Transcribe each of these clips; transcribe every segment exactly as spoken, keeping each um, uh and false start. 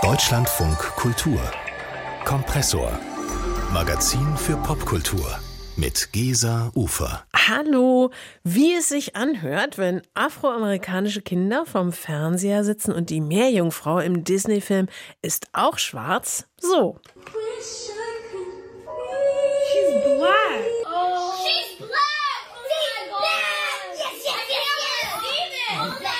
Deutschlandfunk Kultur Kompressor. Magazin für Popkultur mit Gesa Ufer. Hallo, wie es sich anhört, wenn afroamerikanische Kinder vorm Fernseher sitzen und die Meerjungfrau im Disney-Film ist auch schwarz. So. She's black. Oh. She's black. She's black. Yes, yes, yes, yes. Oh my God.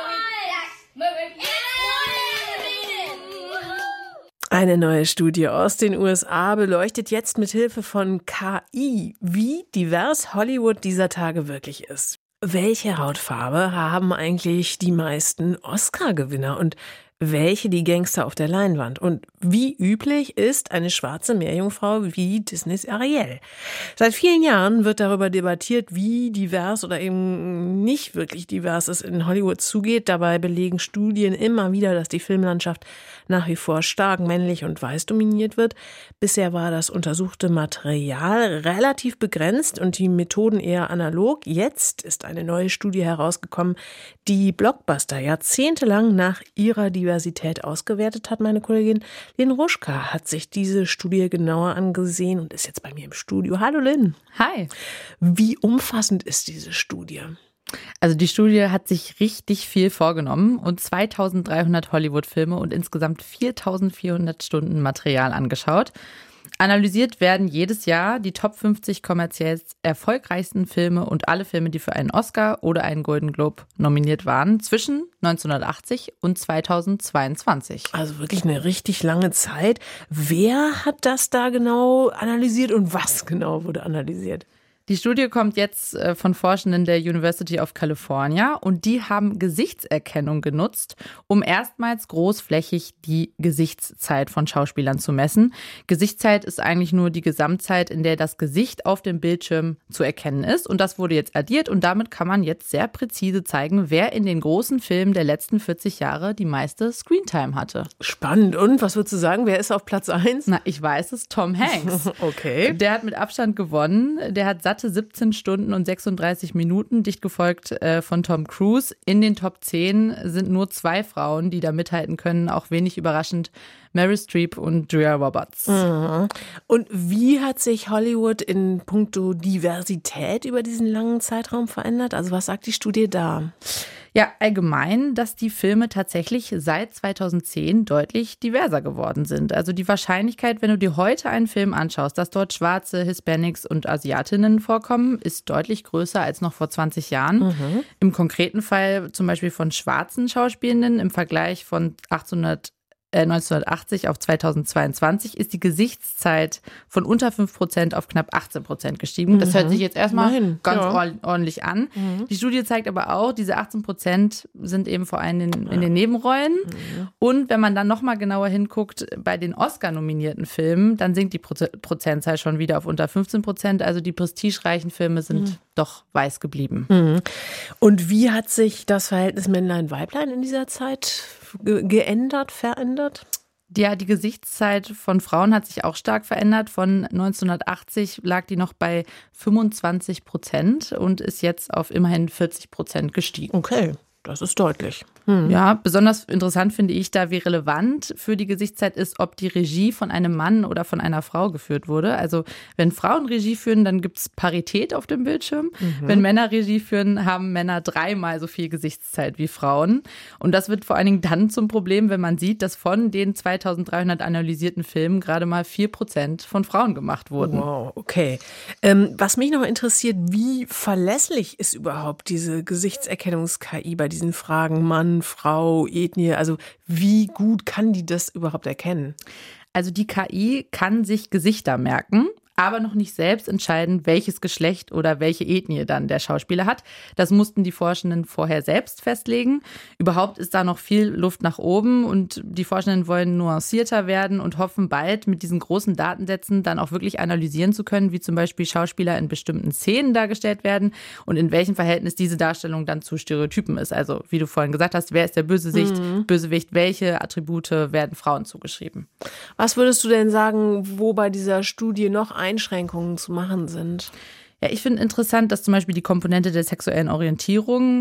Eine neue Studie aus den U S A beleuchtet jetzt mit Hilfe von K I, wie divers Hollywood dieser Tage wirklich ist. Welche Hautfarbe haben eigentlich die meisten Oscar-Gewinner und welche die Gangster auf der Leinwand? Und wie üblich ist eine schwarze Meerjungfrau wie Disneys Ariel? Seit vielen Jahren wird darüber debattiert, wie divers oder eben nicht wirklich divers es in Hollywood zugeht. Dabei belegen Studien immer wieder, dass die Filmlandschaft nach wie vor stark männlich und weiß dominiert wird. Bisher war das untersuchte Material relativ begrenzt und die Methoden eher analog. Jetzt ist eine neue Studie herausgekommen, die Blockbuster jahrzehntelang nach ihrer Diversität ausgewertet hat. Meine Kollegin Lynn Ruschka hat sich diese Studie genauer angesehen und ist jetzt bei mir im Studio. Hallo Lynn. Hi. Wie umfassend ist diese Studie? Also die Studie hat sich richtig viel vorgenommen und zweitausenddreihundert Hollywood-Filme und insgesamt viertausendvierhundert Stunden Material angeschaut. Analysiert werden jedes Jahr die Top fünfzig kommerziell erfolgreichsten Filme und alle Filme, die für einen Oscar oder einen Golden Globe nominiert waren, zwischen neunzehnhundertachtzig und zweitausendzweiundzwanzig. Also wirklich eine richtig lange Zeit. Wer hat das da genau analysiert und was genau wurde analysiert? Die Studie kommt jetzt von Forschenden der University of California und die haben Gesichtserkennung genutzt, um erstmals großflächig die Gesichtszeit von Schauspielern zu messen. Gesichtszeit ist eigentlich nur die Gesamtzeit, in der das Gesicht auf dem Bildschirm zu erkennen ist. Und das wurde jetzt addiert und damit kann man jetzt sehr präzise zeigen, wer in den großen Filmen der letzten vierzig Jahre die meiste Screentime hatte. Spannend. Und was würdest du sagen, wer ist auf Platz eins? Na, ich weiß es, Tom Hanks. Okay. Der hat mit Abstand gewonnen. Der hat satt siebzehn Stunden und sechsunddreißig Minuten, dicht gefolgt äh, von Tom Cruise. In den Top zehn sind nur zwei Frauen, die da mithalten können. Auch wenig überraschend Meryl Streep und Julia Roberts. Mhm. Und wie hat sich Hollywood in puncto Diversität über diesen langen Zeitraum verändert? Also was sagt die Studie da? Ja, allgemein, dass die Filme tatsächlich seit zweitausendzehn deutlich diverser geworden sind. Also die Wahrscheinlichkeit, wenn du dir heute einen Film anschaust, dass dort Schwarze, Hispanics und Asiatinnen vorkommen, ist deutlich größer als noch vor zwanzig Jahren. Mhm. Im konkreten Fall zum Beispiel von schwarzen Schauspielenden im Vergleich von achtzehnhundert neunzehnhundertachtzig auf zweitausendzweiundzwanzig ist die Gesichtszeit von unter fünf Prozent auf knapp achtzehn Prozent gestiegen. Das hört sich jetzt erstmal Nein, ganz ja. ordentlich an. Mhm. Die Studie zeigt aber auch, diese achtzehn Prozent sind eben vor allem in, in den Nebenrollen. Mhm. Und wenn man dann nochmal genauer hinguckt, bei den Oscar-nominierten Filmen, dann sinkt die Proze- Prozentzahl schon wieder auf unter fünfzehn Prozent. Also die prestigereichen Filme sind mhm. doch weiß geblieben. Mhm. Und wie hat sich das Verhältnis Männlein-Weiblein in dieser Zeit ge- geändert, verändert? Ja, die Gesichtszeit von Frauen hat sich auch stark verändert. Von neunzehnhundertachtzig lag die noch bei fünfundzwanzig Prozent und ist jetzt auf immerhin vierzig Prozent gestiegen. Okay, das ist deutlich. Hm. Ja, besonders interessant finde ich da, wie relevant für die Gesichtszeit ist, ob die Regie von einem Mann oder von einer Frau geführt wurde. Also wenn Frauen Regie führen, dann gibt es Parität auf dem Bildschirm. Mhm. Wenn Männer Regie führen, haben Männer dreimal so viel Gesichtszeit wie Frauen. Und das wird vor allen Dingen dann zum Problem, wenn man sieht, dass von den zweitausenddreihundert analysierten Filmen gerade mal vier Prozent von Frauen gemacht wurden. Wow, okay. Ähm, was mich noch interessiert, wie verlässlich ist überhaupt diese Gesichtserkennungs-K I bei diesen Fragen Mann, Frau, Ethnie, also wie gut kann die das überhaupt erkennen? Also die K I kann sich Gesichter merken, aber noch nicht selbst entscheiden, welches Geschlecht oder welche Ethnie dann der Schauspieler hat. Das mussten die Forschenden vorher selbst festlegen. Überhaupt ist da noch viel Luft nach oben und die Forschenden wollen nuancierter werden und hoffen bald mit diesen großen Datensätzen dann auch wirklich analysieren zu können, wie zum Beispiel Schauspieler in bestimmten Szenen dargestellt werden und in welchem Verhältnis diese Darstellung dann zu Stereotypen ist. Also wie du vorhin gesagt hast, wer ist der Bösewicht, mhm. Bösewicht, welche Attribute werden Frauen zugeschrieben? Was würdest du denn sagen, wo bei dieser Studie noch ein Einschränkungen zu machen sind? Ja, ich finde interessant, dass zum Beispiel die Komponente der sexuellen Orientierung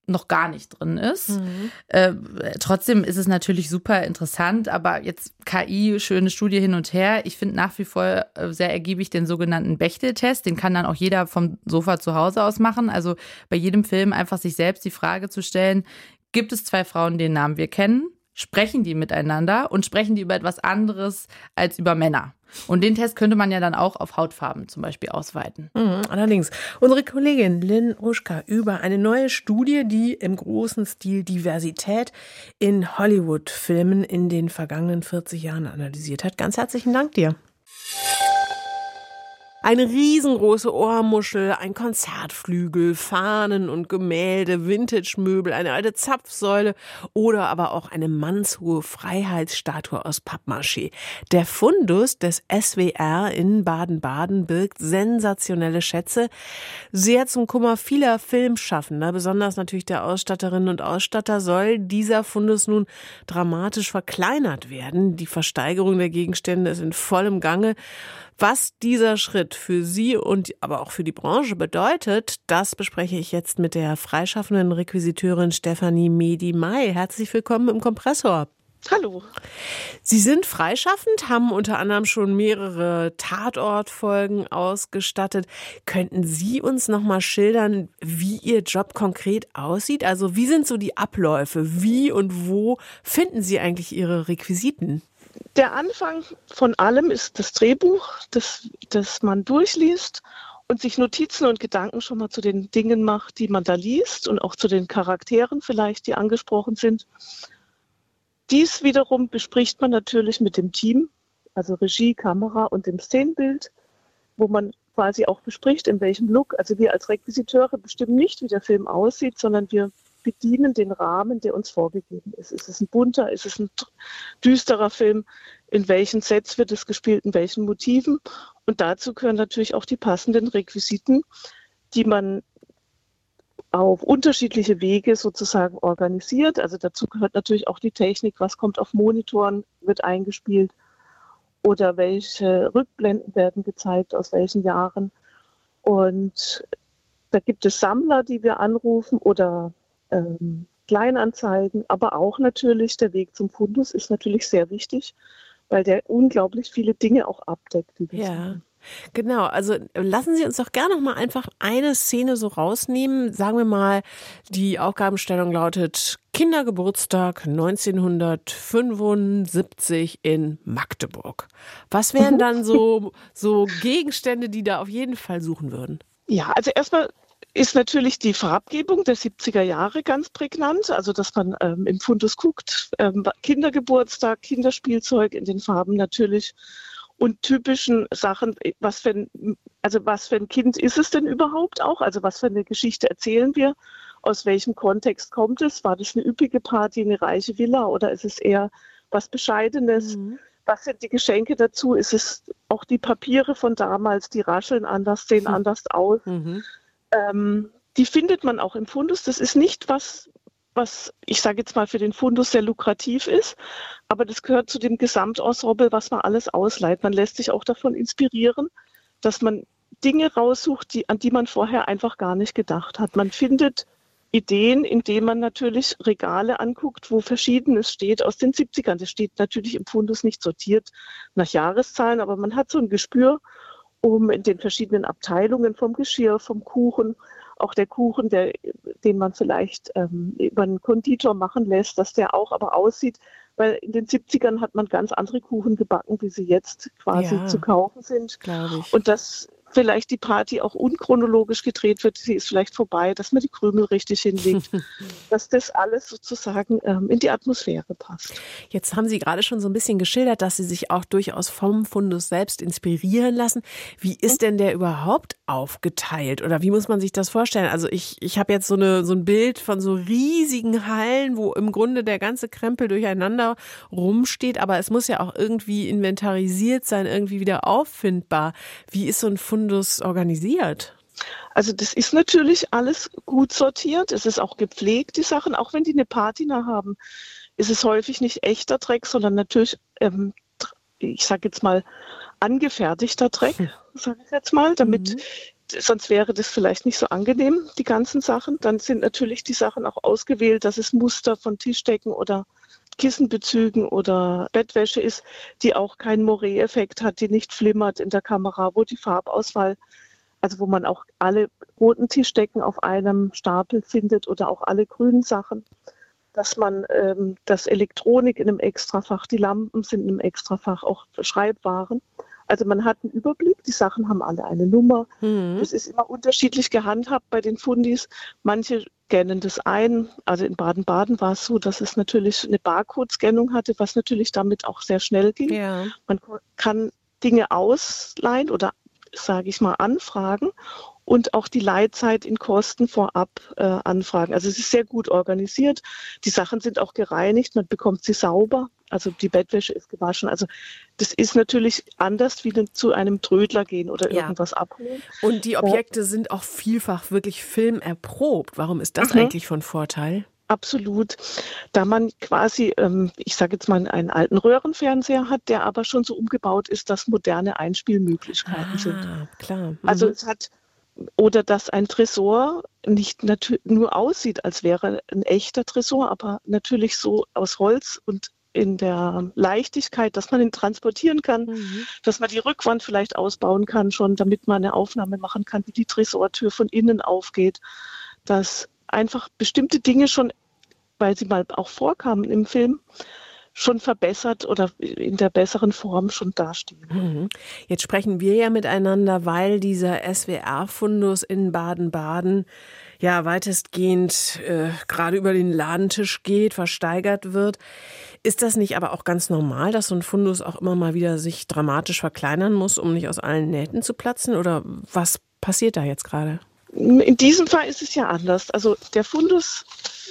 noch gar nicht drin ist. Mhm. Äh, trotzdem ist es natürlich super interessant, aber jetzt K I, schöne Studie hin und her. Ich finde nach wie vor sehr ergiebig den sogenannten Bechtel-Test. Den kann dann auch jeder vom Sofa zu Hause aus machen. Also bei jedem Film einfach sich selbst die Frage zu stellen, gibt es zwei Frauen, deren Namen wir kennen? Sprechen die miteinander und sprechen die über etwas anderes als über Männer? Und den Test könnte man ja dann auch auf Hautfarben zum Beispiel ausweiten. Mhm, allerdings. Unsere Kollegin Lynn Ruschka über eine neue Studie, die im großen Stil Diversität in Hollywood-Filmen in den vergangenen vierzig Jahren analysiert hat. Ganz herzlichen Dank dir. Eine riesengroße Ohrmuschel, ein Konzertflügel, Fahnen und Gemälde, Vintage-Möbel, eine alte Zapfsäule oder aber auch eine mannshohe Freiheitsstatue aus Pappmaché. Der Fundus des S W R in Baden-Baden birgt sensationelle Schätze. Sehr zum Kummer vieler Filmschaffender, besonders natürlich der Ausstatterinnen und Ausstatter, soll dieser Fundus nun dramatisch verkleinert werden. Die Versteigerung der Gegenstände ist in vollem Gange. Was dieser Schritt für Sie und aber auch für die Branche bedeutet, das bespreche ich jetzt mit der freischaffenden Requisiteurin Stefanie Medi-May. Herzlich willkommen im Kompressor. Hallo. Sie sind freischaffend, haben unter anderem schon mehrere Tatortfolgen ausgestattet. Könnten Sie uns noch mal schildern, wie Ihr Job konkret aussieht? Also wie sind so die Abläufe? Wie und wo finden Sie eigentlich Ihre Requisiten? Der Anfang von allem ist das Drehbuch, das, das man durchliest und sich Notizen und Gedanken schon mal zu den Dingen macht, die man da liest und auch zu den Charakteren vielleicht, die angesprochen sind. Dies wiederum bespricht man natürlich mit dem Team, also Regie, Kamera und dem Szenenbild, wo man quasi auch bespricht, in welchem Look. Also wir als Requisiteure bestimmen nicht, wie der Film aussieht, sondern wir bedienen den Rahmen, der uns vorgegeben ist. Ist es ein bunter, ist es ein düsterer Film? In welchen Sets wird es gespielt, in welchen Motiven? Und dazu gehören natürlich auch die passenden Requisiten, die man auf unterschiedliche Wege sozusagen organisiert. Also dazu gehört natürlich auch die Technik, was kommt auf Monitoren, wird eingespielt oder welche Rückblenden werden gezeigt, aus welchen Jahren. Und da gibt es Sammler, die wir anrufen oder ähm, Kleinanzeigen, aber auch natürlich der Weg zum Fundus ist natürlich sehr wichtig, weil der unglaublich viele Dinge auch abdeckt. Die wir Ja. sagen. Genau, also lassen Sie uns doch gerne noch mal einfach eine Szene so rausnehmen. Sagen wir mal, die Aufgabenstellung lautet Kindergeburtstag neunzehnhundertfünfundsiebzig in Magdeburg. Was wären dann so, so Gegenstände, die da auf jeden Fall suchen würden? Ja, also erstmal ist natürlich die Farbgebung der siebziger Jahre ganz prägnant, also dass man ähm, im Fundus guckt, ähm, Kindergeburtstag, Kinderspielzeug in den Farben natürlich und typischen Sachen, was für ein, also was für ein Kind ist es denn überhaupt auch, also was für eine Geschichte erzählen wir, aus welchem Kontext kommt es, war das eine üppige Party, eine reiche Villa oder ist es eher was Bescheidenes? Mhm. Was sind die Geschenke dazu? Ist es auch die Papiere von damals, die rascheln anders, sehen mhm. anders aus? Mhm. Ähm, die findet man auch im Fundus. Das ist nicht was, was ich sage jetzt mal für den Fundus sehr lukrativ ist, aber das gehört zu dem Gesamtensemble, was man alles ausleiht. Man lässt sich auch davon inspirieren, dass man Dinge raussucht, die, an die man vorher einfach gar nicht gedacht hat. Man findet Ideen, indem man natürlich Regale anguckt, wo Verschiedenes steht aus den siebzigern. Das steht natürlich im Fundus nicht sortiert nach Jahreszahlen, aber man hat so ein Gespür, um in den verschiedenen Abteilungen vom Geschirr, vom Kuchen, auch der Kuchen, der, den man vielleicht ähm, über einen Konditor machen lässt, dass der auch aber aussieht, weil in den siebzigern hat man ganz andere Kuchen gebacken, wie sie jetzt quasi ja, zu kaufen sind. Glaube ich. Und dass vielleicht die Party auch unchronologisch gedreht wird, sie ist vielleicht vorbei, dass man die Krümel richtig hinlegt, dass das alles sozusagen ähm, in die Atmosphäre passt. Jetzt haben Sie gerade schon so ein bisschen geschildert, dass Sie sich auch durchaus vom Fundus selbst inspirieren lassen. Wie ist denn der überhaupt aufgeteilt oder wie muss man sich das vorstellen? Also ich, ich habe jetzt so, eine, so ein Bild von so riesigen Hallen, wo im Grunde der ganze Krempel durcheinander rumsteht, aber es muss ja auch irgendwie inventarisiert sein, irgendwie wieder auffindbar. Wie ist so ein Fundus organisiert? Also das ist natürlich alles gut sortiert, es ist auch gepflegt, die Sachen, auch wenn die eine Patina haben, ist es häufig nicht echter Dreck, sondern natürlich, ähm, ich sage jetzt mal, angefertigter Dreck, sage ich jetzt mal, damit mhm. sonst wäre das vielleicht nicht so angenehm, die ganzen Sachen. Dann sind natürlich die Sachen auch ausgewählt, dass es Muster von Tischdecken oder Kissenbezügen oder Bettwäsche ist, die auch keinen Moiré-Effekt hat, die nicht flimmert in der Kamera, wo die Farbauswahl, also wo man auch alle roten Tischdecken auf einem Stapel findet oder auch alle grünen Sachen, dass man ähm, das Elektronik in einem Extrafach, die Lampen sind in einem Extrafach, auch Schreibwaren. Also man hat einen Überblick, die Sachen haben alle eine Nummer. Mhm. Das ist immer unterschiedlich gehandhabt bei den Fundis. Manche scannen das ein. Also in Baden-Baden war es so, dass es natürlich eine Barcode-Scannung hatte, was natürlich damit auch sehr schnell ging. Ja. Man kann Dinge ausleihen oder, sage ich mal, anfragen und auch die Leihzeit in Kosten vorab äh, anfragen. Also es ist sehr gut organisiert. Die Sachen sind auch gereinigt, man bekommt sie sauber. Also die Bettwäsche ist gewaschen. Also das ist natürlich anders, wie zu einem Trödler gehen oder Ja. irgendwas abholen. Und die Objekte sind auch vielfach wirklich filmerprobt. Warum ist das Mhm. eigentlich von Vorteil? Absolut. Da man quasi, ähm, ich sage jetzt mal, einen alten Röhrenfernseher hat, der aber schon so umgebaut ist, dass moderne Einspielmöglichkeiten sind. Ah, klar. Mhm. Also es hat, oder dass ein Tresor nicht natü- nur aussieht, als wäre ein echter Tresor, aber natürlich so aus Holz und in der Leichtigkeit, dass man ihn transportieren kann, Mhm. dass man die Rückwand vielleicht ausbauen kann schon, damit man eine Aufnahme machen kann, wie die Tresortür von innen aufgeht, dass einfach bestimmte Dinge schon, weil sie mal auch vorkamen im Film, schon verbessert oder in der besseren Form schon dastehen. Mhm. Jetzt sprechen wir ja miteinander, weil dieser S W R-Fundus in Baden-Baden ja weitestgehend äh, gerade über den Ladentisch geht, versteigert wird. Ist das nicht aber auch ganz normal, dass so ein Fundus auch immer mal wieder sich dramatisch verkleinern muss, um nicht aus allen Nähten zu platzen? Oder was passiert da jetzt gerade? In diesem Fall ist es ja anders. Also der Fundus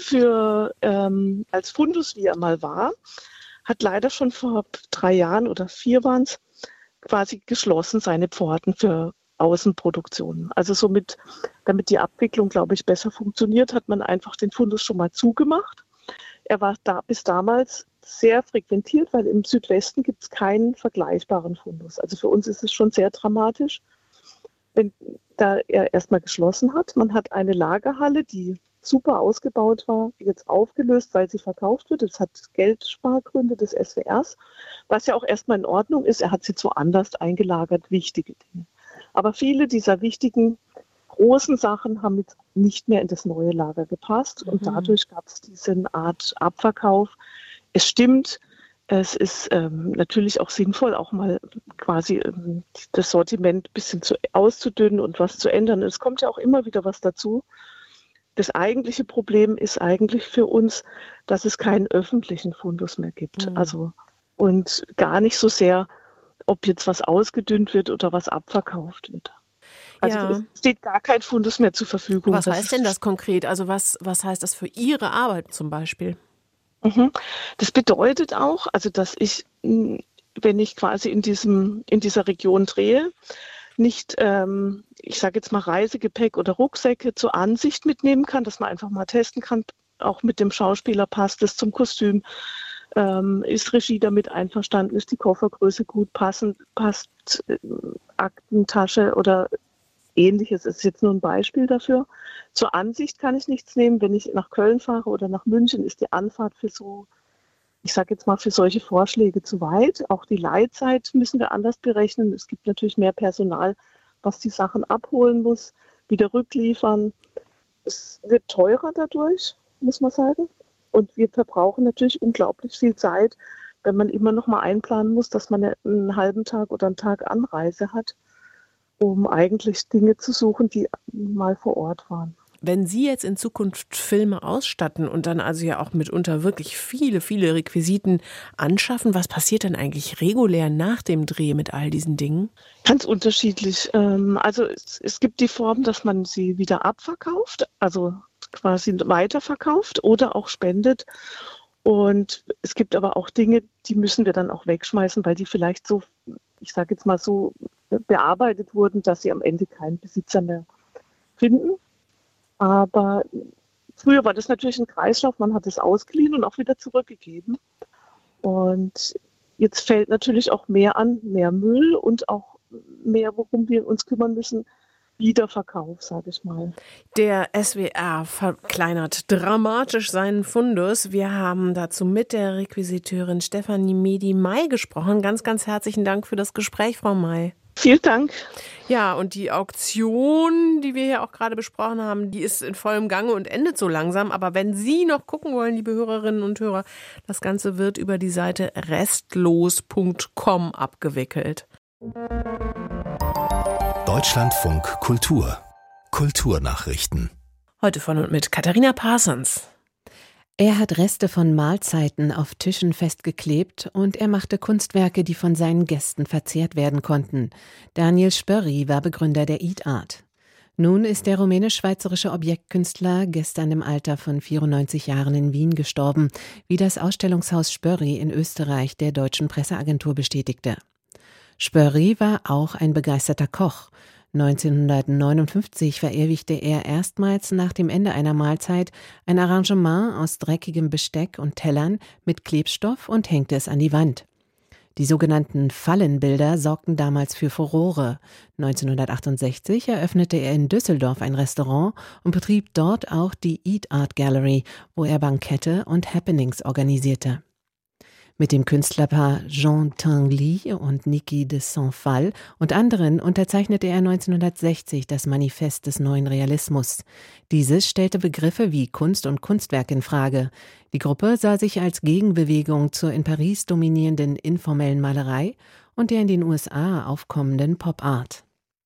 für ähm, als Fundus, wie er mal war, hat leider schon vor drei Jahren oder vier waren es quasi geschlossen, seine Pforten für Außenproduktionen. Also somit, damit die Abwicklung, glaube ich, besser funktioniert, hat man einfach den Fundus schon mal zugemacht. Er war da bis damals sehr frequentiert, weil im Südwesten gibt es keinen vergleichbaren Fundus. Also für uns ist es schon sehr dramatisch, wenn da er erstmal geschlossen hat. Man hat eine Lagerhalle, die super ausgebaut war, jetzt aufgelöst, weil sie verkauft wird. Das hat Geldspargründe des S W Rs, was ja auch erstmal in Ordnung ist. Er hat sie woanders eingelagert, wichtige Dinge. Aber viele dieser wichtigen, großen Sachen haben jetzt nicht mehr in das neue Lager gepasst. Und Mhm. dadurch gab es diese Art Abverkauf. Es stimmt, es ist ähm, natürlich auch sinnvoll, auch mal quasi ähm, das Sortiment ein bisschen zu, auszudünnen und was zu ändern. Es kommt ja auch immer wieder was dazu. Das eigentliche Problem ist eigentlich für uns, dass es keinen öffentlichen Fundus mehr gibt. Mhm. Also und gar nicht so sehr, ob jetzt was ausgedünnt wird oder was abverkauft wird. Also Ja. es steht gar kein Fundus mehr zur Verfügung. Was Das heißt denn das konkret? Also was, was heißt das für Ihre Arbeit zum Beispiel? Mhm. Das bedeutet auch, also dass ich, mh, wenn ich quasi in diesem, in dieser Region drehe, nicht, ähm, ich sage jetzt mal Reisegepäck oder Rucksäcke zur Ansicht mitnehmen kann, dass man einfach mal testen kann, auch mit dem Schauspieler passt es zum Kostüm, ähm, ist Regie damit einverstanden, ist die Koffergröße gut passend, passt äh, Aktentasche oder Ähnliches, ist jetzt nur ein Beispiel dafür. Zur Ansicht kann ich nichts nehmen. Wenn ich nach Köln fahre oder nach München, ist die Anfahrt für so, ich sage jetzt mal, für solche Vorschläge zu weit. Auch die Leihzeit müssen wir anders berechnen. Es gibt natürlich mehr Personal, was die Sachen abholen muss, wieder rückliefern. Es wird teurer dadurch, muss man sagen. Und wir verbrauchen natürlich unglaublich viel Zeit, wenn man immer noch mal einplanen muss, dass man einen halben Tag oder einen Tag Anreise hat, um eigentlich Dinge zu suchen, die mal vor Ort waren. Wenn Sie jetzt in Zukunft Filme ausstatten und dann also ja auch mitunter wirklich viele, viele Requisiten anschaffen, was passiert dann eigentlich regulär nach dem Dreh mit all diesen Dingen? Ganz unterschiedlich. Ähm, Also es, es gibt die Form, dass man sie wieder abverkauft, also quasi weiterverkauft oder auch spendet. Und es gibt aber auch Dinge, die müssen wir dann auch wegschmeißen, weil die vielleicht so, ich sage jetzt mal so, bearbeitet wurden, dass sie am Ende keinen Besitzer mehr finden. Aber früher war das natürlich ein Kreislauf, man hat es ausgeliehen und auch wieder zurückgegeben. Und jetzt fällt natürlich auch mehr an, mehr Müll und auch mehr, worum wir uns kümmern müssen, Wiederverkauf, sage ich mal. Der S W R verkleinert dramatisch seinen Fundus. Wir haben dazu mit der Requisiteurin Stefanie Medi-May gesprochen. Ganz, ganz herzlichen Dank für das Gespräch, Frau May. Vielen Dank. Ja, und die Auktion, die wir hier auch gerade besprochen haben, die ist in vollem Gange und endet so langsam. Aber wenn Sie noch gucken wollen, liebe Hörerinnen und Hörer, das Ganze wird über die Seite restlos punkt com abgewickelt. Deutschlandfunk Kultur. Kulturnachrichten. Heute von und mit Katharina Parsons. Er hat Reste von Mahlzeiten auf Tischen festgeklebt und er machte Kunstwerke, die von seinen Gästen verzehrt werden konnten. Daniel Spörri war Begründer der Eat Art. Nun ist der rumänisch-schweizerische Objektkünstler gestern im Alter von vierundneunzig Jahren in Wien gestorben, wie das Ausstellungshaus Spörri in Österreich der deutschen Presseagentur bestätigte. Spörri war auch ein begeisterter Koch. neunzehnhundertneunundfünfzig verewigte er erstmals nach dem Ende einer Mahlzeit ein Arrangement aus dreckigem Besteck und Tellern mit Klebstoff und hängte es an die Wand. Die sogenannten Fallenbilder sorgten damals für Furore. neunzehnhundertachtundsechzig eröffnete er in Düsseldorf ein Restaurant und betrieb dort auch die Eat Art Gallery, wo er Bankette und Happenings organisierte. Mit dem Künstlerpaar Jean Tinguely und Niki de Saint-Phal und anderen unterzeichnete er neunzehnhundertsechzig das Manifest des neuen Realismus. Dieses stellte Begriffe wie Kunst und Kunstwerk in Frage. Die Gruppe sah sich als Gegenbewegung zur in Paris dominierenden informellen Malerei und der in den U S A aufkommenden Pop-Art.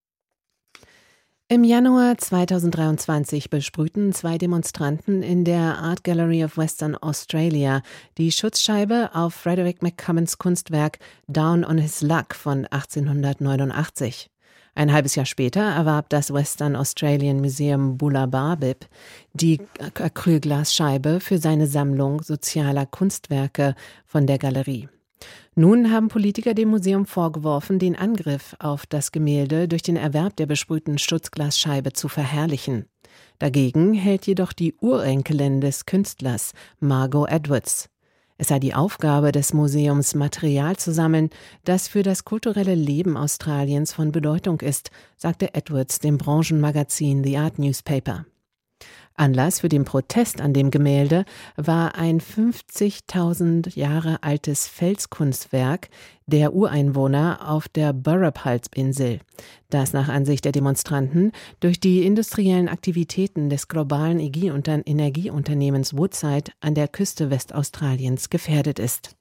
Im Januar zweitausenddreiundzwanzig besprühten zwei Demonstranten in der Art Gallery of Western Australia die Schutzscheibe auf Frederick McCummins Kunstwerk Down on His Luck von achtzehnhundertneunundachtzig. Ein halbes Jahr später erwarb das Western Australian Museum Bullabarbib die Acrylglasscheibe für seine Sammlung sozialer Kunstwerke von der Galerie. Nun haben Politiker dem Museum vorgeworfen, den Angriff auf das Gemälde durch den Erwerb der besprühten Schutzglasscheibe zu verherrlichen. Dagegen hält jedoch die Urenkelin des Künstlers, Margot Edwards. Es sei die Aufgabe des Museums, Material zu sammeln, das für das kulturelle Leben Australiens von Bedeutung ist, sagte Edwards dem Branchenmagazin The Art Newspaper. Anlass für den Protest an dem Gemälde war ein fünfzigtausend Jahre altes Felskunstwerk der Ureinwohner auf der Burrup-Halbinsel, das nach Ansicht der Demonstranten durch die industriellen Aktivitäten des globalen Energieunternehmens Woodside an der Küste Westaustraliens gefährdet ist.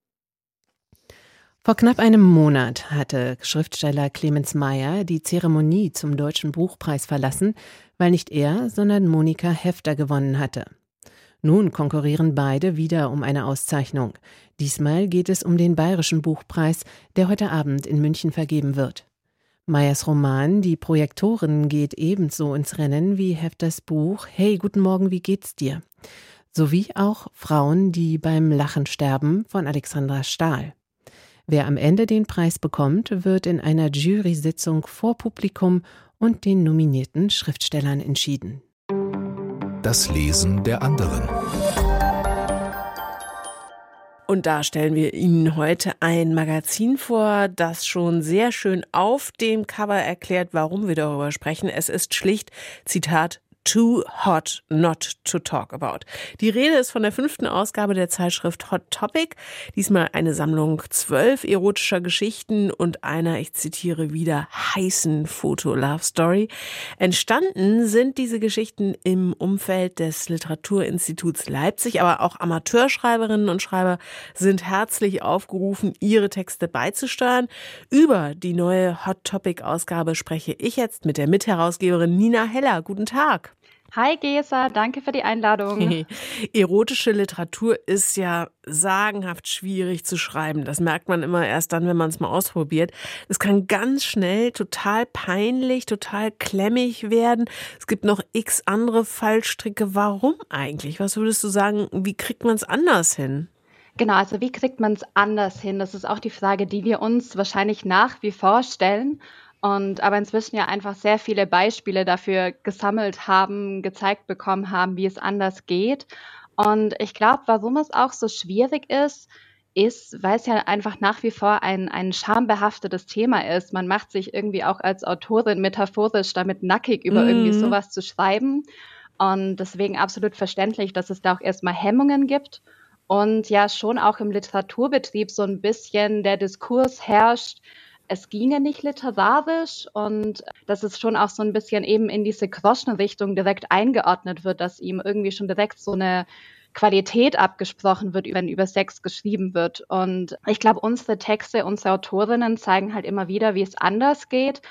Vor knapp einem Monat hatte Schriftsteller Clemens Meyer die Zeremonie zum Deutschen Buchpreis verlassen, weil nicht er, sondern Monika Hefter gewonnen hatte. Nun konkurrieren beide wieder um eine Auszeichnung. Diesmal geht es um den Bayerischen Buchpreis, der heute Abend in München vergeben wird. Meyers Roman Die Projektorin geht ebenso ins Rennen wie Hefters Buch Hey, guten Morgen, wie geht's dir? Sowie auch Frauen, die beim Lachen sterben von Alexandra Stahl. Wer am Ende den Preis bekommt, wird in einer Jury-Sitzung vor Publikum und den nominierten Schriftstellern entschieden. Das Lesen der anderen. Und da stellen wir Ihnen heute ein Magazin vor, das schon sehr schön auf dem Cover erklärt, warum wir darüber sprechen. Es ist schlicht, Zitat, Too Hot Not to Talk About. Die Rede ist von der fünften Ausgabe der Zeitschrift Hot Topic. Diesmal eine Sammlung zwölf erotischer Geschichten und einer, ich zitiere wieder, heißen Foto-Love-Story. Entstanden sind diese Geschichten im Umfeld des Literaturinstituts Leipzig, aber auch Amateurschreiberinnen und Schreiber sind herzlich aufgerufen, ihre Texte beizusteuern. Über die neue Hot Topic-Ausgabe spreche ich jetzt mit der Mitherausgeberin Nina Heller. Guten Tag. Hi Gesa, danke für die Einladung. Erotische Literatur ist ja sagenhaft schwierig zu schreiben. Das merkt man immer erst dann, wenn man es mal ausprobiert. Es kann ganz schnell total peinlich, total klemmig werden. Es gibt noch x andere Fallstricke. Warum eigentlich? Was würdest du sagen, wie kriegt man es anders hin? Genau, also wie kriegt man es anders hin? Das ist auch die Frage, die wir uns wahrscheinlich nach wie vor stellen. Und aber inzwischen ja einfach sehr viele Beispiele dafür gesammelt haben, gezeigt bekommen haben, wie es anders geht. Und ich glaube, warum es auch so schwierig ist, ist, weil es ja einfach nach wie vor ein, ein schambehaftetes Thema ist. Man macht sich irgendwie auch als Autorin metaphorisch damit nackig, über Mhm. irgendwie sowas zu schreiben. Und deswegen absolut verständlich, dass es da auch erstmal Hemmungen gibt. Und ja, schon auch im Literaturbetrieb so ein bisschen der Diskurs herrscht, es ginge nicht literarisch und dass es schon auch so ein bisschen eben in diese Groschenrichtung direkt eingeordnet wird, dass ihm irgendwie schon direkt so eine Qualität abgesprochen wird, wenn über Sex geschrieben wird. Und ich glaube, unsere Texte, unsere Autorinnen zeigen halt immer wieder, wie es anders geht.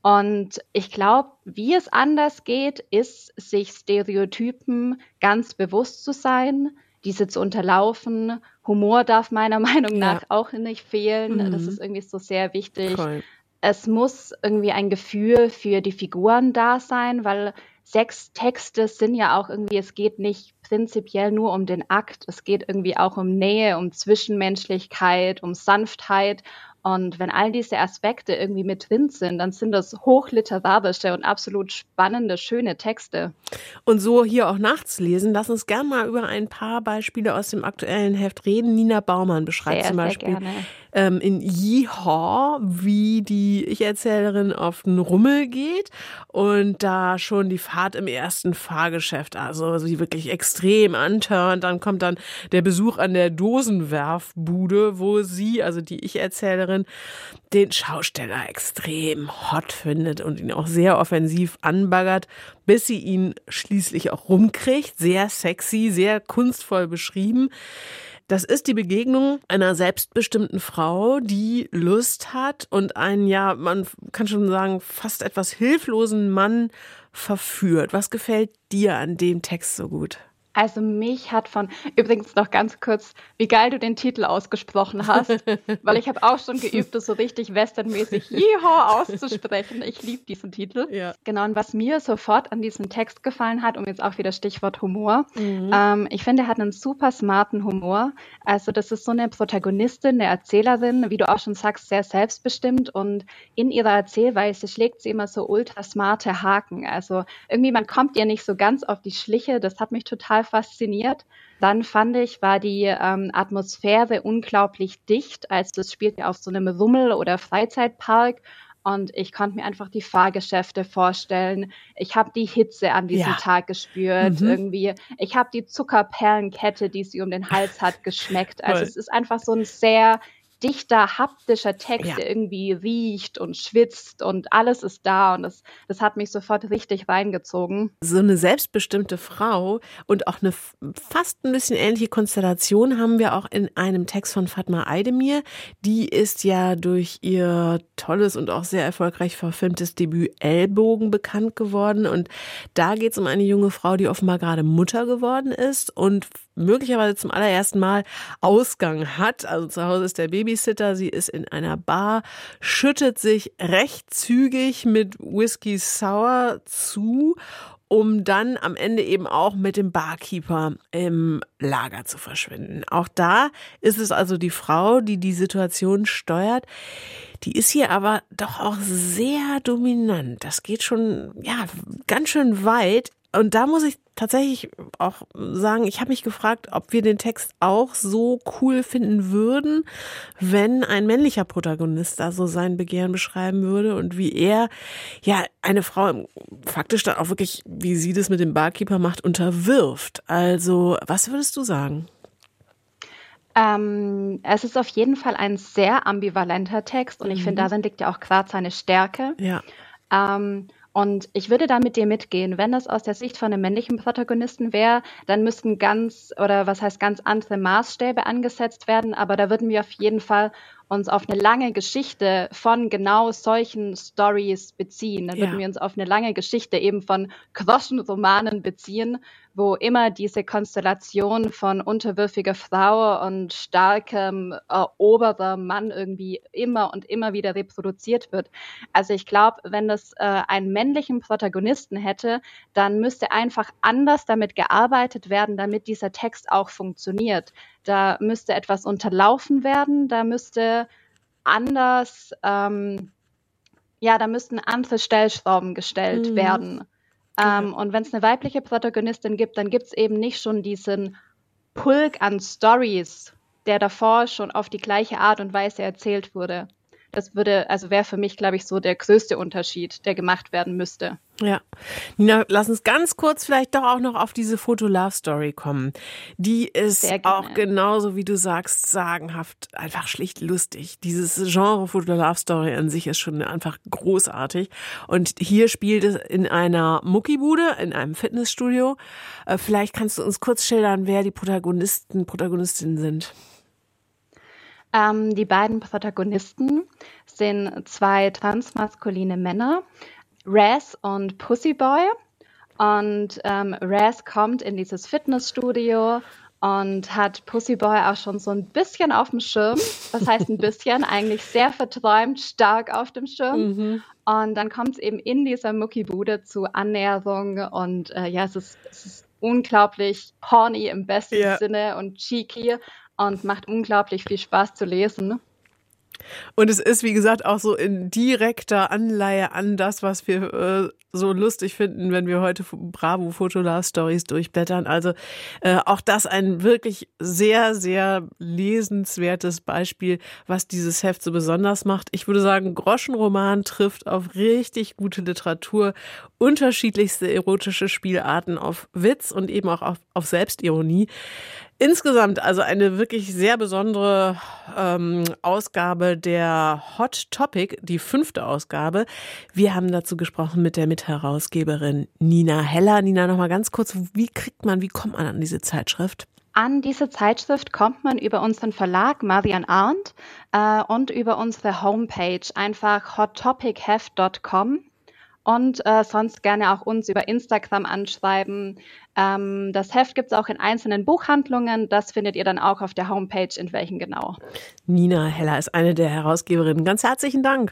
Und ich glaube, wie es anders geht, ist, sich Stereotypen ganz bewusst zu sein, diese zu unterlaufen. Humor darf meiner Meinung nach Ja. auch nicht fehlen. Mhm. Das ist irgendwie so sehr wichtig. Voll. Es muss irgendwie ein Gefühl für die Figuren da sein, weil Sextexte sind ja auch irgendwie, es geht nicht prinzipiell nur um den Akt, es geht irgendwie auch um Nähe, um Zwischenmenschlichkeit, um Sanftheit. Und wenn all diese Aspekte irgendwie mit drin sind, dann sind das hochliterarische und absolut spannende, schöne Texte. Und so hier auch nachts lesen. Lass uns gerne mal über ein paar Beispiele aus dem aktuellen Heft reden. Nina Baumann beschreibt Sehr, zum sehr Beispiel gerne. ähm, in Yeehaw, wie die Ich-Erzählerin auf den Rummel geht und da schon die Fahrt im ersten Fahrgeschäft, also sie wirklich extrem antörnt. Dann kommt dann der Besuch an der Dosenwerfbude, wo sie, also die Ich-Erzählerin, den Schausteller extrem hot findet und ihn auch sehr offensiv anbaggert, bis sie ihn schließlich auch rumkriegt. Sehr sexy, sehr kunstvoll beschrieben. Das ist die Begegnung einer selbstbestimmten Frau, die Lust hat und einen, ja, man kann schon sagen, fast etwas hilflosen Mann verführt. Was gefällt dir an dem Text so gut? Also mich hat von, übrigens noch ganz kurz, wie geil du den Titel ausgesprochen hast, weil ich habe auch schon geübt, das so richtig westernmäßig Yeehaw auszusprechen. Ich liebe diesen Titel. Ja. Genau, und was mir sofort an diesem Text gefallen hat, um jetzt auch wieder Stichwort Humor, Mhm. ähm, ich finde, er hat einen super smarten Humor. Also das ist so eine Protagonistin, eine Erzählerin, wie du auch schon sagst, sehr selbstbestimmt und in ihrer Erzählweise schlägt sie immer so ultra smarte Haken. Also irgendwie, man kommt ihr nicht so ganz auf die Schliche, das hat mich total fasziniert. Dann fand ich, war die ähm, Atmosphäre unglaublich dicht, also das spielt ja auf so einem Rummel- oder Freizeitpark und ich konnte mir einfach die Fahrgeschäfte vorstellen. Ich habe die Hitze an diesem Ja. Tag gespürt, Mhm. irgendwie. Ich habe die Zuckerperlenkette, die sie um den Hals hat, geschmeckt. Also Voll. es ist einfach so ein sehr dichter, haptischer Text, Ja. der irgendwie riecht und schwitzt und alles ist da und das, das hat mich sofort richtig reingezogen. So eine selbstbestimmte Frau und auch eine f- fast ein bisschen ähnliche Konstellation haben wir auch in einem Text von Fatma Aydemir. Die ist ja durch ihr tolles und auch sehr erfolgreich verfilmtes Debüt Ellbogen bekannt geworden. Und da geht es um eine junge Frau, die offenbar gerade Mutter geworden ist und möglicherweise zum allerersten Mal Ausgang hat. Also zu Hause ist der Babysitter, sie ist in einer Bar, schüttet sich recht zügig mit Whisky Sour zu, um dann am Ende eben auch mit dem Barkeeper im Lager zu verschwinden. Auch da ist es also die Frau, die die Situation steuert. Die ist hier aber doch auch sehr dominant. Das geht schon, ja, ganz schön weit. Und da muss ich tatsächlich auch sagen, ich habe mich gefragt, ob wir den Text auch so cool finden würden, wenn ein männlicher Protagonist da so sein Begehren beschreiben würde und wie er ja eine Frau faktisch dann auch wirklich, wie sie das mit dem Barkeeper macht, unterwirft. Also, was würdest du sagen? Ähm, es ist auf jeden Fall ein sehr ambivalenter Text und ich finde, darin liegt ja auch gerade seine Stärke. Ja. Ähm, und ich würde da mit dir mitgehen. Wenn das aus der Sicht von einem männlichen Protagonisten wäre, dann müssten ganz, oder was heißt ganz andere Maßstäbe angesetzt werden. Aber da würden wir auf jeden Fall uns auf eine lange Geschichte von genau solchen Stories beziehen. Dann Ja. würden wir uns auf eine lange Geschichte eben von Groschenromanen beziehen, wo immer diese Konstellation von unterwürfiger Frau und starkem eroberer Mann irgendwie immer und immer wieder reproduziert wird. Also ich glaube, wenn das äh, einen männlichen Protagonisten hätte, dann müsste einfach anders damit gearbeitet werden, damit dieser Text auch funktioniert. Da müsste etwas unterlaufen werden, da müsste anders, ähm, ja, da müssten andere Stellschrauben gestellt Mhm. werden. Ähm, und wenn es eine weibliche Protagonistin gibt, dann gibt es eben nicht schon diesen Pulk an Stories, der davor schon auf die gleiche Art und Weise erzählt wurde. Das würde, also wäre für mich, glaube ich, so der größte Unterschied, der gemacht werden müsste. Ja. Nina, lass uns ganz kurz vielleicht doch auch noch auf diese Foto-Love-Story kommen. Die ist auch genauso, wie du sagst, sagenhaft, einfach schlicht lustig. Dieses Genre Foto-Love-Story an sich ist schon einfach großartig. Und hier spielt es in einer Muckibude, in einem Fitnessstudio. Vielleicht kannst du uns kurz schildern, wer die Protagonisten, Protagonistinnen sind. Ähm, die beiden Protagonisten sind zwei transmaskuline Männer, Raz und Pussyboy. Und ähm, Raz kommt in dieses Fitnessstudio und hat Pussyboy auch schon so ein bisschen auf dem Schirm. Das heißt ein bisschen, eigentlich sehr verträumt, stark auf dem Schirm. Mhm. Und dann kommt es eben in dieser Muckibude zu Annäherung. Und äh, ja, es ist, es ist unglaublich horny im besten ja. Sinne und cheeky. Und macht unglaublich viel Spaß zu lesen. Und es ist, wie gesagt, auch so in direkter Anleihe an das, was wir äh, so lustig finden, wenn wir heute Bravo Foto-Love-Stories durchblättern. Also äh, auch das ein wirklich sehr, sehr lesenswertes Beispiel, was dieses Heft so besonders macht. Ich würde sagen, Groschenroman trifft auf richtig gute Literatur, unterschiedlichste erotische Spielarten, auf Witz und eben auch auf, auf Selbstironie. Insgesamt also eine wirklich sehr besondere ähm, Ausgabe der Hot Topic, die fünfte Ausgabe. Wir haben dazu gesprochen mit der Mitherausgeberin Nina Heller. Nina, nochmal ganz kurz, wie kriegt man, wie kommt man an diese Zeitschrift? An diese Zeitschrift kommt man über unseren Verlag Marian Arndt äh, und über unsere Homepage, einfach hot topic heft punkt com. Und äh, sonst gerne auch uns über Instagram anschreiben. Ähm, das Heft gibt es auch in einzelnen Buchhandlungen. Das findet ihr dann auch auf der Homepage, in welchen genau. Nina Heller ist eine der Herausgeberinnen. Ganz herzlichen Dank.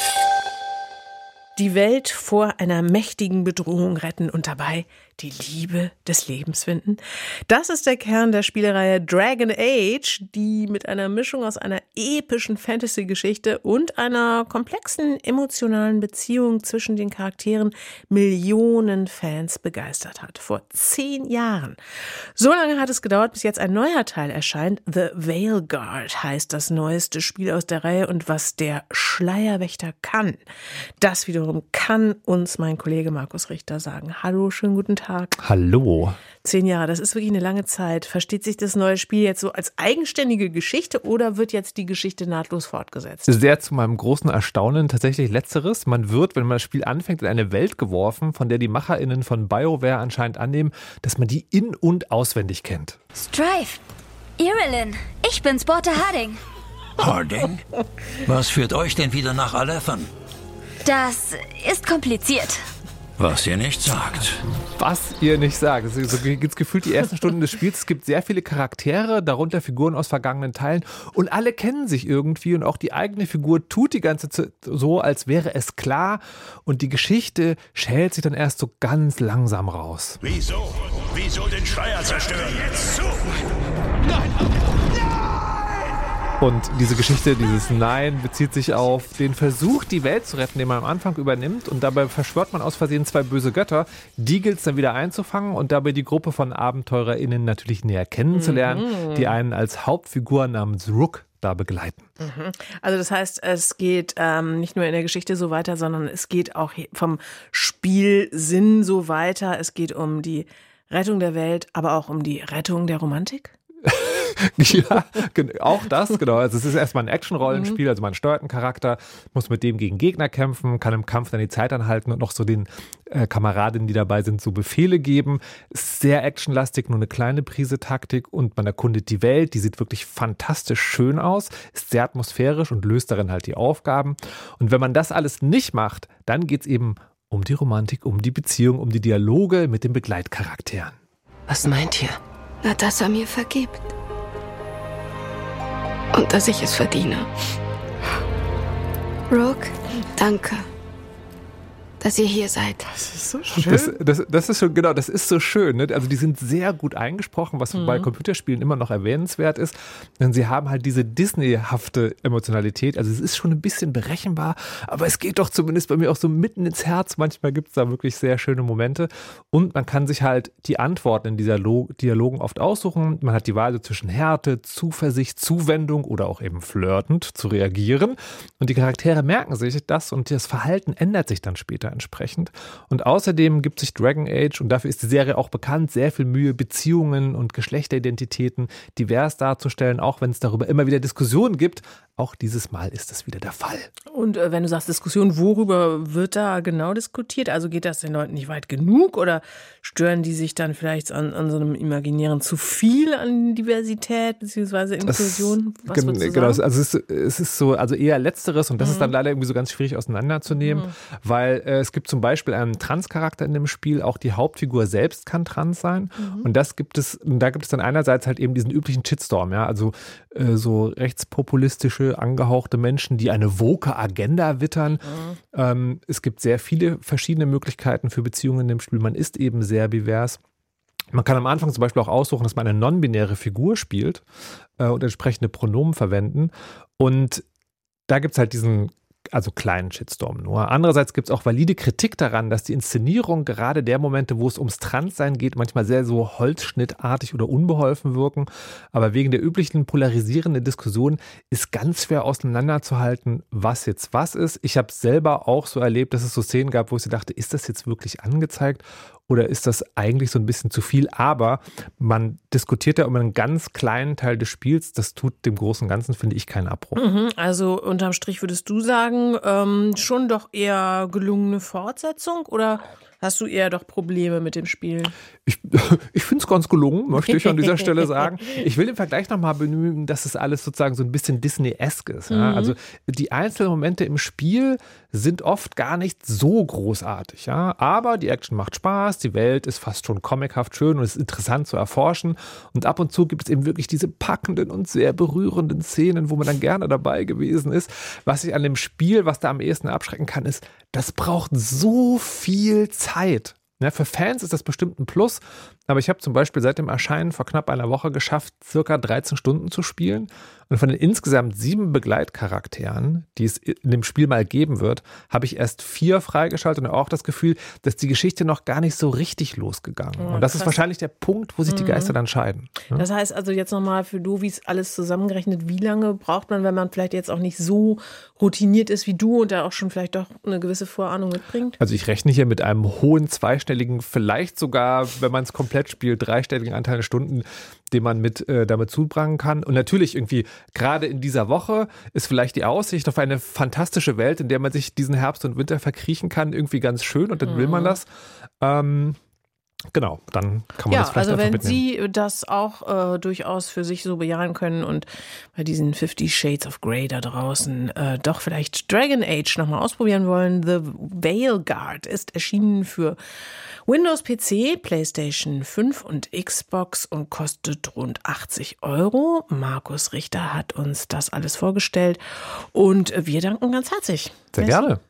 Die Welt vor einer mächtigen Bedrohung retten und dabei die Liebe des Lebens finden. Das ist der Kern der Spielereihe Dragon Age, die mit einer Mischung aus einer epischen Fantasy-Geschichte und einer komplexen emotionalen Beziehung zwischen den Charakteren Millionen Fans begeistert hat. Vor zehn Jahren. So lange hat es gedauert, bis jetzt ein neuer Teil erscheint. The Veilguard heißt das neueste Spiel aus der Reihe und was der Schleierwächter kann. Das wiederum kann uns mein Kollege Markus Richter sagen. Hallo, schönen guten Tag. Hallo. Zehn Jahre, das ist wirklich eine lange Zeit. Versteht sich das neue Spiel jetzt so als eigenständige Geschichte oder wird jetzt die Geschichte nahtlos fortgesetzt? Sehr zu meinem großen Erstaunen tatsächlich Letzteres. Man wird, wenn man das Spiel anfängt, in eine Welt geworfen, von der die MacherInnen von BioWare anscheinend annehmen, dass man die in- und auswendig kennt. Strife, Irilyn, ich bin's, Borte Harding. Harding? Was führt euch denn wieder nach Alephan? Das ist kompliziert. Was ihr nicht sagt. Was ihr nicht sagt. So gibt es gefühlt die ersten Stunden des Spiels. Es gibt sehr viele Charaktere, darunter Figuren aus vergangenen Teilen. Und alle kennen sich irgendwie. Und auch die eigene Figur tut die ganze Zeit so, als wäre es klar. Und die Geschichte schält sich dann erst so ganz langsam raus. Wieso? Wieso den Schleier zerstören? Jetzt zu! Nein! Und diese Geschichte, dieses Nein, bezieht sich auf den Versuch, die Welt zu retten, den man am Anfang übernimmt. Und dabei verschwört man aus Versehen zwei böse Götter. Die gilt es dann wieder einzufangen und dabei die Gruppe von AbenteurerInnen natürlich näher kennenzulernen, mhm. die einen als Hauptfigur namens Rook da begleiten. Mhm. Also das heißt, es geht ähm, nicht nur in der Geschichte so weiter, sondern es geht auch vom Spielsinn so weiter. Es geht um die Rettung der Welt, aber auch um die Rettung der Romantik? Ja, auch das, genau. Also es ist erstmal ein Action-Rollenspiel, also man steuert einen Charakter, muss mit dem gegen Gegner kämpfen, kann im Kampf dann die Zeit anhalten und noch so den äh, Kameradinnen, die dabei sind, so Befehle geben. Ist sehr actionlastig, nur eine kleine Prise Taktik und man erkundet die Welt, die sieht wirklich fantastisch schön aus, ist sehr atmosphärisch und löst darin halt die Aufgaben. Und wenn man das alles nicht macht, dann geht es eben um die Romantik, um die Beziehung, um die Dialoge mit den Begleitcharakteren. Was meint ihr? Na, dass er mir vergibt. Und dass ich es verdiene. Rook, danke. dass ihr hier seid. Das ist so schön. Das, das, das ist schon, genau, das ist so schön. Ne? Also die sind sehr gut eingesprochen, was mhm. bei Computerspielen immer noch erwähnenswert ist. Denn sie haben halt diese Disney-hafte Emotionalität. Also es ist schon ein bisschen berechenbar, aber es geht doch zumindest bei mir auch so mitten ins Herz. Manchmal gibt es da wirklich sehr schöne Momente. Und man kann sich halt die Antworten in dieser Lo- Dialogen oft aussuchen. Man hat die Wahl so zwischen Härte, Zuversicht, Zuwendung oder auch eben flirtend zu reagieren. Und die Charaktere merken sich das und das Verhalten ändert sich dann später entsprechend. Und außerdem gibt sich Dragon Age, und dafür ist die Serie auch bekannt, sehr viel Mühe, Beziehungen und Geschlechteridentitäten divers darzustellen, auch wenn es darüber immer wieder Diskussionen gibt. Auch dieses Mal ist das wieder der Fall. Und äh, wenn du sagst Diskussion, worüber wird da genau diskutiert? Also geht das den Leuten nicht weit genug oder stören die sich dann vielleicht an, an so einem Imaginären zu viel an Diversität bzw. Inklusion? Was gen- würdest du genau, sagen? also es ist, es ist so, also eher Letzteres und das Mhm. ist dann leider irgendwie so ganz schwierig auseinanderzunehmen, mhm. weil äh, es gibt zum Beispiel einen Trans-Charakter in dem Spiel, auch die Hauptfigur selbst kann trans sein mhm. und das gibt es, da gibt es dann einerseits halt eben diesen üblichen Shitstorm, ja, also äh, so rechtspopulistische, angehauchte Menschen, die eine woke Agenda wittern. Mhm. Ähm, es gibt sehr viele verschiedene Möglichkeiten für Beziehungen in dem Spiel. Man ist eben sehr divers. Man kann am Anfang zum Beispiel auch aussuchen, dass man eine non-binäre Figur spielt äh, und entsprechende Pronomen verwenden. Und da gibt es halt diesen also kleinen Shitstorm nur. Andererseits gibt es auch valide Kritik daran, dass die Inszenierung gerade der Momente, wo es ums Transsein geht, manchmal sehr so holzschnittartig oder unbeholfen wirken. Aber wegen der üblichen polarisierenden Diskussion ist ganz schwer auseinanderzuhalten, was jetzt was ist. Ich habe selber auch so erlebt, dass es so Szenen gab, wo ich dachte, ist das jetzt wirklich angezeigt? Oder ist das eigentlich so ein bisschen zu viel? Aber man diskutiert ja um einen ganz kleinen Teil des Spiels. Das tut dem großen und Ganzen, finde ich, keinen Abbruch. Mhm, also unterm Strich würdest du sagen, ähm, schon doch eher gelungene Fortsetzung? Oder hast du eher doch Probleme mit dem Spiel? Ich, ich finde es ganz gelungen, möchte ich an dieser Stelle sagen. Ich will den Vergleich nochmal bemühen, dass es alles sozusagen so ein bisschen Disney-esk ist. Ja? Mhm. Also die einzelnen Momente im Spiel sind oft gar nicht so großartig. Ja? Aber die Action macht Spaß, die Welt ist fast schon comichaft schön und es ist interessant zu erforschen. Und ab und zu gibt es eben wirklich diese packenden und sehr berührenden Szenen, wo man dann gerne dabei gewesen ist. Was ich an dem Spiel, was da am ehesten abschrecken kann, ist, das braucht so viel Zeit. Ja, für Fans ist das bestimmt ein Plus, aber ich habe zum Beispiel seit dem Erscheinen vor knapp einer Woche geschafft, circa dreizehn Stunden zu spielen. Und von den insgesamt sieben Begleitcharakteren, die es in dem Spiel mal geben wird, habe ich erst vier freigeschaltet und auch das Gefühl, dass die Geschichte noch gar nicht so richtig losgegangen. Oh, und das krass. ist wahrscheinlich der Punkt, wo sich die Geister dann scheiden. Ja? Das heißt also jetzt nochmal für Dovis alles zusammengerechnet, wie lange braucht man, wenn man vielleicht jetzt auch nicht so routiniert ist wie du und da auch schon vielleicht doch eine gewisse Vorahnung mitbringt? Also ich rechne hier mit einem hohen zweistelligen, vielleicht sogar, wenn man es komplett spielt, dreistelligen Anteil an Stunden, den man mit äh, damit zubringen kann. Und natürlich irgendwie, gerade in dieser Woche ist vielleicht die Aussicht auf eine fantastische Welt, in der man sich diesen Herbst und Winter verkriechen kann, irgendwie ganz schön und dann will man das. Ähm, genau, dann kann man ja, das vielleicht also einfach wenn mitnehmen. Sie das auch äh, durchaus für sich so bejahen können und bei diesen Fifty Shades of Grey da draußen äh, doch vielleicht Dragon Age nochmal ausprobieren wollen. The Veilguard ist erschienen für Windows P C, PlayStation fünf und Xbox und kostet rund achtzig Euro. Markus Richter hat uns das alles vorgestellt und wir danken ganz herzlich. Sehr Merci. gerne.